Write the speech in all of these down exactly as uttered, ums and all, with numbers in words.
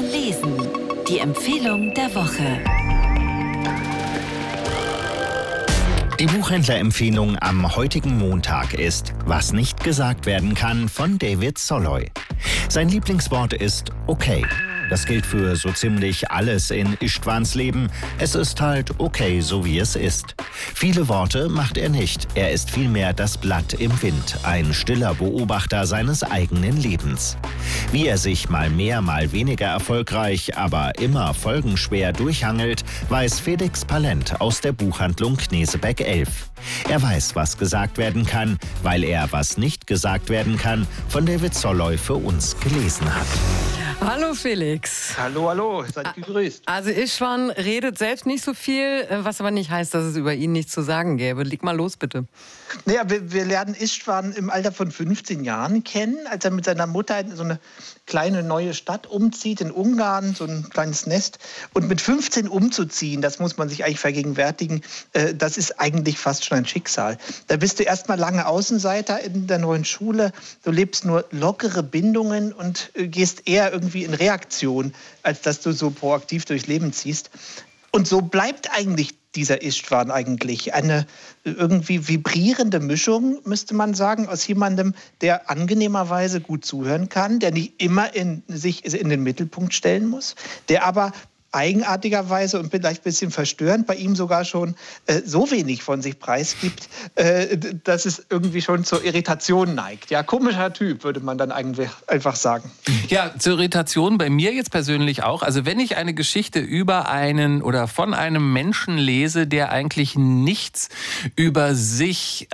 lesen. Die Empfehlung der Woche. Die Buchhändlerempfehlung am heutigen Montag ist Was nicht gesagt werden kann von David Soloy. Sein Lieblingswort ist okay. Das gilt für so ziemlich alles in Istvans Leben. Es ist halt okay, so wie es ist. Viele Worte macht er nicht. Er ist vielmehr das Blatt im Wind, ein stiller Beobachter seines eigenen Lebens. Wie er sich mal mehr, mal weniger erfolgreich, aber immer folgenschwer durchhangelt, weiß Felix Palent aus der Buchhandlung Knesebeck elf. Er weiß, was gesagt werden kann, weil er, was nicht gesagt werden kann, von David Soloy für uns gelesen hat. Hallo Felix. Hallo, hallo, seid gegrüßt. Also Istvan redet selbst nicht so viel, was aber nicht heißt, dass es über ihn nichts zu sagen gäbe. Leg mal los, bitte. Naja, wir, wir lernen Istvan im Alter von fünfzehn Jahren kennen, als er mit seiner Mutter in so eine kleine neue Stadt umzieht, in Ungarn, so ein kleines Nest. Und mit fünfzehn umzuziehen, das muss man sich eigentlich vergegenwärtigen, äh, das ist eigentlich fast schon ein Schicksal. Da bist du erstmal lange Außenseiter in der neuen Schule, du lebst nur lockere Bindungen und äh, gehst eher irgendwie in Reaktion, als dass du so proaktiv durchs Leben ziehst. Und so bleibt eigentlich dieser Istvan eigentlich eine irgendwie vibrierende Mischung, müsste man sagen, aus jemandem, der angenehmerweise gut zuhören kann, der nicht immer in, sich in den Mittelpunkt stellen muss, der aber eigenartigerweise und vielleicht ein bisschen verstörend bei ihm sogar schon äh, so wenig von sich preisgibt, äh, dass es irgendwie schon zur Irritation neigt. Ja, komischer Typ, würde man dann eigentlich einfach sagen. Ja, zur Irritation bei mir jetzt persönlich auch. Also wenn ich eine Geschichte über einen oder von einem Menschen lese, der eigentlich nichts über sich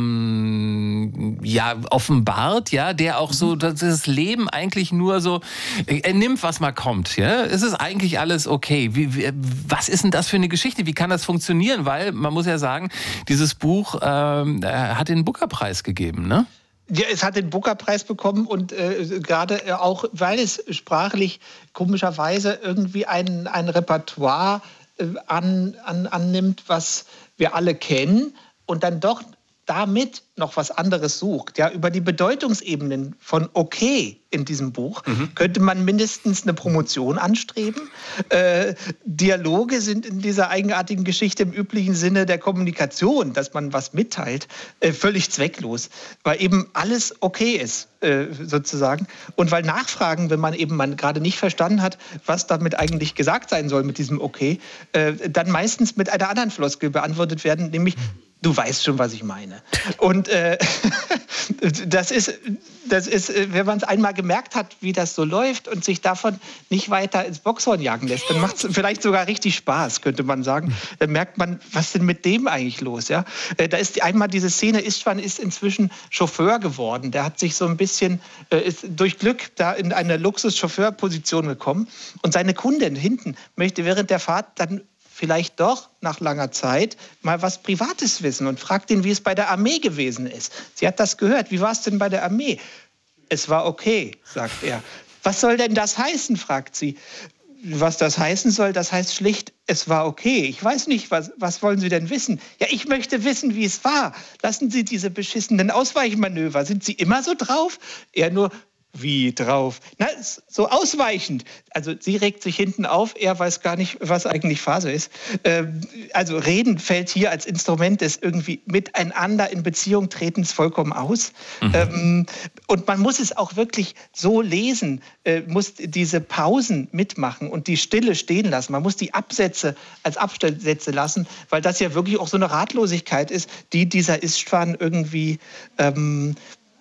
ähm, ja, offenbart, ja, der auch so das Leben eigentlich nur so, er nimmt, was mal kommt. Ja? Es ist eigentlich alles okay. Wie, wie, was ist denn das für eine Geschichte? Wie kann das funktionieren? Weil man muss ja sagen, dieses Buch ähm, hat den Booker-Preis gegeben, ne? Ja, es hat den Booker-Preis bekommen und äh, gerade auch, weil es sprachlich komischerweise irgendwie ein, ein Repertoire äh, an, an, annimmt, was wir alle kennen und dann doch damit noch was anderes sucht. Ja, über die Bedeutungsebenen von okay in diesem Buch mhm. könnte man mindestens eine Promotion anstreben. Äh, Dialoge sind in dieser eigenartigen Geschichte im üblichen Sinne der Kommunikation, dass man was mitteilt, äh, völlig zwecklos, weil eben alles okay ist, äh, sozusagen. Und weil Nachfragen, wenn man eben man gerade nicht verstanden hat, was damit eigentlich gesagt sein soll mit diesem okay, äh, dann meistens mit einer anderen Floskel beantwortet werden, nämlich du weißt schon, was ich meine. Und äh, das ist, das ist, wenn man es einmal gemerkt hat, wie das so läuft und sich davon nicht weiter ins Boxhorn jagen lässt, dann macht es vielleicht sogar richtig Spaß, könnte man sagen. Dann merkt man, was ist denn mit dem eigentlich los? Ja? Da ist einmal diese Szene, Istvan ist inzwischen Chauffeur geworden. Der hat sich so ein bisschen, äh, ist durch Glück da in eine Luxus-Chauffeur-Position gekommen. Und seine Kundin hinten möchte während der Fahrt dann vielleicht doch nach langer Zeit mal was Privates wissen und fragt ihn, wie es bei der Armee gewesen ist. Sie hat das gehört. Wie war es denn bei der Armee? Es war okay, sagt er. Was soll denn das heißen, fragt sie. Was das heißen soll, das heißt schlicht, es war okay. Ich weiß nicht, was, was wollen Sie denn wissen? Ja, ich möchte wissen, wie es war. Lassen Sie diese beschissenen Ausweichmanöver. Sind Sie immer so drauf? Er nur, wie drauf? Na, so ausweichend. Also sie regt sich hinten auf, er weiß gar nicht, was eigentlich Phase ist. Ähm, also Reden fällt hier als Instrument des irgendwie miteinander in Beziehung tretens vollkommen aus. Mhm. Ähm, und man muss es auch wirklich so lesen, äh, muss diese Pausen mitmachen und die Stille stehen lassen. Man muss die Absätze als Absätze lassen, weil das ja wirklich auch so eine Ratlosigkeit ist, die dieser Istvan irgendwie ähm,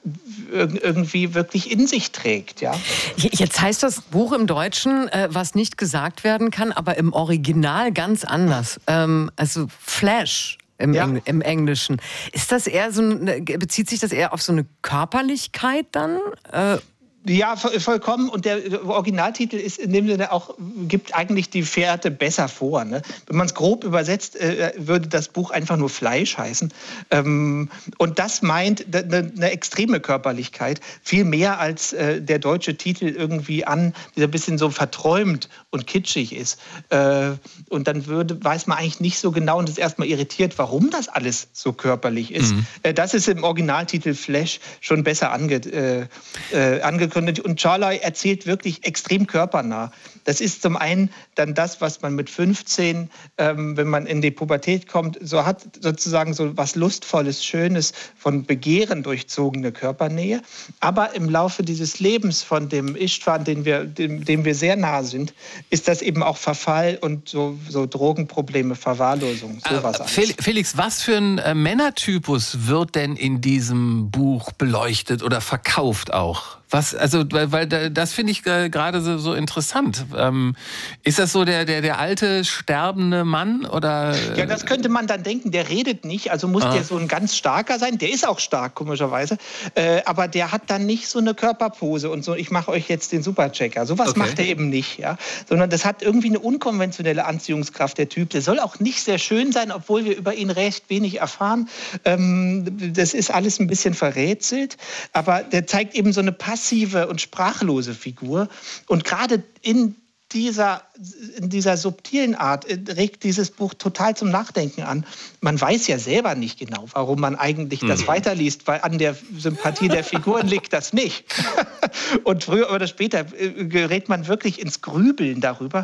irgendwie wirklich in sich trägt, ja. Jetzt heißt das Buch im Deutschen, äh, was nicht gesagt werden kann, aber im Original ganz anders. Ähm, also Flash im, ja. Engl- im Englischen. Ist das eher so eine, bezieht sich das eher auf so eine Körperlichkeit dann? Äh, Ja, vollkommen. Und der Originaltitel ist in dem Sinne auch, gibt eigentlich die Fährte besser vor. Ne? Wenn man es grob übersetzt, äh, würde das Buch einfach nur Fleisch heißen. Ähm, und das meint eine, eine extreme Körperlichkeit, viel mehr als äh, der deutsche Titel irgendwie an, der ein bisschen so verträumt und kitschig ist. Äh, und dann würde, weiß man eigentlich nicht so genau und ist erstmal irritiert, warum das alles so körperlich ist. Mhm. Äh, das ist im Originaltitel Flash schon besser ange, äh, äh, angekommen. können. Und Charley erzählt wirklich extrem körpernah. Das ist zum einen dann das, was man mit fünfzehn, ähm, wenn man in die Pubertät kommt, so hat sozusagen so was Lustvolles, Schönes, von Begehren durchzogene Körpernähe. Aber im Laufe dieses Lebens von dem Istvan, den wir, dem, dem wir sehr nah sind, ist das eben auch Verfall und so, so Drogenprobleme, Verwahrlosung, sowas. Äh, Felix, was für ein äh, Männertypus wird denn in diesem Buch beleuchtet oder verkauft auch? Was, also, weil, weil das finde ich äh, gerade so, so interessant. Ähm, ist das so der, der, der alte, sterbende Mann? Oder, äh? Ja, das könnte man dann denken, der redet nicht, also muss ah. der so ein ganz starker sein. Der ist auch stark, komischerweise. Äh, aber der hat dann nicht so eine Körperpose und so, ich mache euch jetzt den Superchecker. Sowas okay. macht er eben nicht, ja. Sondern das hat irgendwie eine unkonventionelle Anziehungskraft, der Typ. Der soll auch nicht sehr schön sein, obwohl wir über ihn recht wenig erfahren. Ähm, das ist alles ein bisschen verrätselt. Aber der zeigt eben so eine passive und sprachlose Figur. Und gerade in dieser, in dieser subtilen Art regt dieses Buch total zum Nachdenken an. Man weiß ja selber nicht genau, warum man eigentlich mhm. das weiterliest, weil an der Sympathie der Figuren liegt das nicht. Und früher oder später gerät man wirklich ins Grübeln darüber,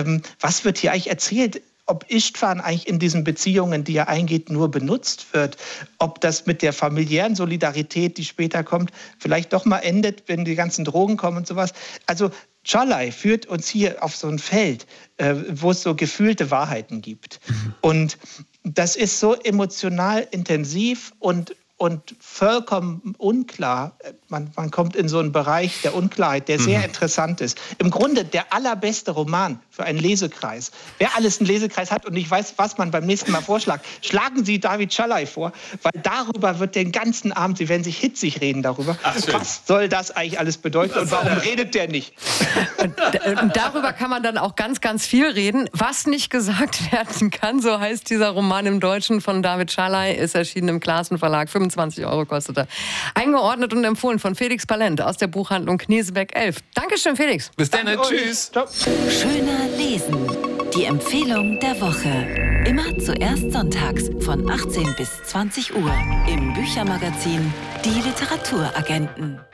was wird hier eigentlich erzählt? Ob Istvan eigentlich in diesen Beziehungen, die er eingeht, nur benutzt wird, ob das mit der familiären Solidarität, die später kommt, vielleicht doch mal endet, wenn die ganzen Drogen kommen und sowas. Also Charley führt uns hier auf so ein Feld, äh, wo es so gefühlte Wahrheiten gibt. Mhm. Und das ist so emotional intensiv und und vollkommen unklar. Man, man kommt in so einen Bereich der Unklarheit, der sehr mhm. interessant ist. Im Grunde der allerbeste Roman für einen Lesekreis. Wer alles einen Lesekreis hat und nicht weiß, was man beim nächsten Mal vorschlägt, schlagen Sie David Charley vor, weil darüber wird den ganzen Abend, Sie werden sich hitzig reden darüber, Ach, was soll das eigentlich alles bedeuten und warum redet der nicht? Und, und darüber kann man dann auch ganz, ganz viel reden. Was nicht gesagt werden kann, so heißt dieser Roman im Deutschen von David Charley, ist erschienen im Klaassen Verlag. fünfundzwanzig Euro kostet er. Eingeordnet und empfohlen von Felix Palent aus der Buchhandlung Knesebeck elf. Dankeschön, Felix. Bis dann. Tschüss. Schöner Lesen. Die Empfehlung der Woche. Immer zuerst sonntags von achtzehn bis zwanzig Uhr im Büchermagazin Die Literaturagenten.